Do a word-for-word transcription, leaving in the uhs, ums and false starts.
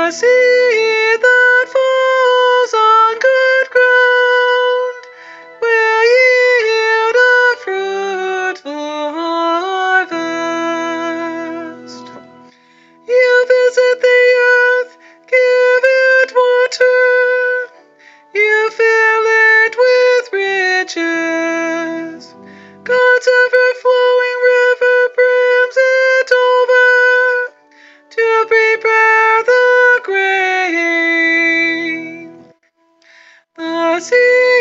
The seed that falls on good ground will yield a fruitful harvest. You visit the earth, give it water, you fill it with riches. God's ever-flowing river brims it over to prepare the grain. The seed